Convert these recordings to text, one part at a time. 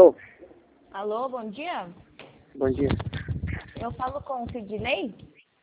Alô? Alô, bom dia. Bom dia. Eu falo com o Sidney?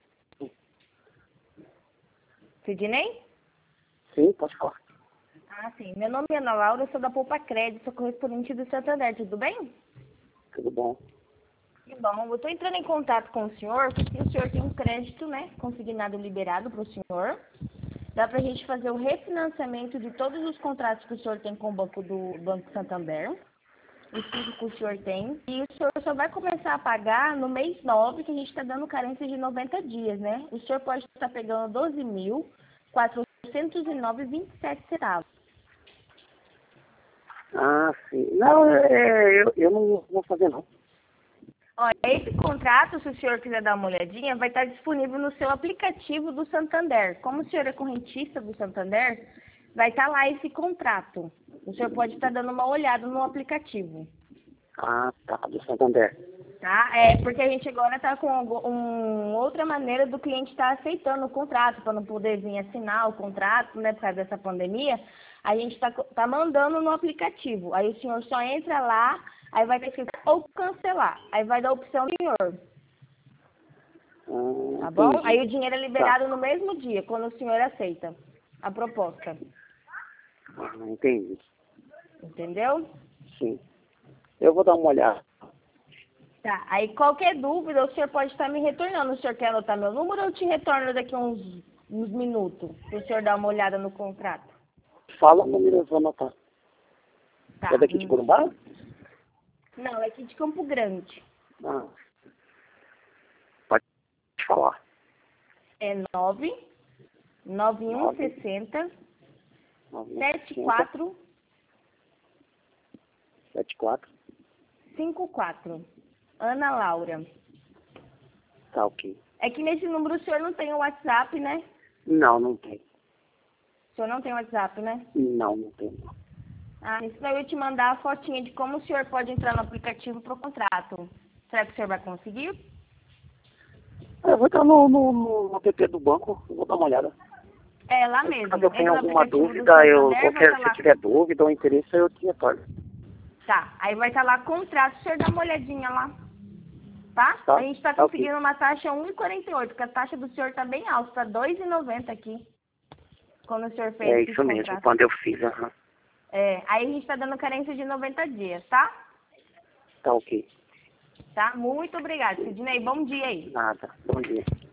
Sidney? Sim, pode falar. Ah, sim. Meu nome é Ana Laura, eu sou da Poupa Crédito, sou correspondente do Santander, tudo bem? Tudo bom? Que bom. Eu estou entrando em contato com o senhor, porque o senhor tem um crédito, né, consignado liberado para o senhor. Dá para a gente fazer o refinanciamento de todos os contratos que o senhor tem com o Banco Santander. Os 5 que o senhor tem. E o senhor só vai começar a pagar no mês 9, que a gente está dando carência de 90 dias, né? O senhor pode estar pegando 12.409,27 centavos. Ah, sim. Não, eu não vou fazer, não. Olha, esse contrato, se o senhor quiser dar uma olhadinha, vai estar disponível no seu aplicativo do Santander. Como o senhor é correntista do Santander, vai estar lá esse contrato. O senhor pode estar dando uma olhada no aplicativo. Ah, tá, do Santander. Tá? Porque a gente agora está com outra maneira do cliente estar aceitando o contrato, para não poder vir assinar o contrato, né, por causa dessa pandemia. A gente tá mandando no aplicativo. Aí o senhor só entra lá, aí vai ter escrito ou cancelar. Aí vai dar a opção do senhor, tá bom? Entendi. Aí o dinheiro é liberado no mesmo dia, quando o senhor aceita a proposta. Ah, entendi. Entendeu? Sim. Eu vou dar uma olhada. Tá, aí qualquer dúvida, o senhor pode estar me retornando. O senhor quer anotar meu número ou eu te retorno daqui uns minutos, para o senhor dar uma olhada no contrato? Fala o número, eu vou anotar. Tá. É daqui de Corumbá? Não, é aqui de Campo Grande. Ah, pode falar. É 99160 960 74. 7454. Ana Laura. Tá, ok. É que nesse número o senhor não tem o WhatsApp, né? Não, não tem. O senhor não tem WhatsApp, né? Não tem. Ah, isso daí eu ia te mandar a fotinha de como o senhor pode entrar no aplicativo para o contrato. Será que o senhor vai conseguir? Eu vou entrar no app do banco, eu vou dar uma olhada. É, lá mesmo. Caso eu tenha Entra no alguma aplicativo do dúvida, Santander, vai estar se eu lá. tiver dúvida ou interesse, eu te retorno. Tá, aí vai estar lá contrato, o senhor dá uma olhadinha lá. Tá? Tá? A gente está Tá, ok. conseguindo uma taxa 1,48, porque a taxa do senhor está bem alta, está 2,90 aqui, quando o senhor fez É esse isso mesmo, contrato. quando eu fiz, aham. Aí a gente está dando carência de 90 dias, tá? Tá, ok. Tá? Muito obrigada, Sidney. Bom dia aí. Nada. Bom dia.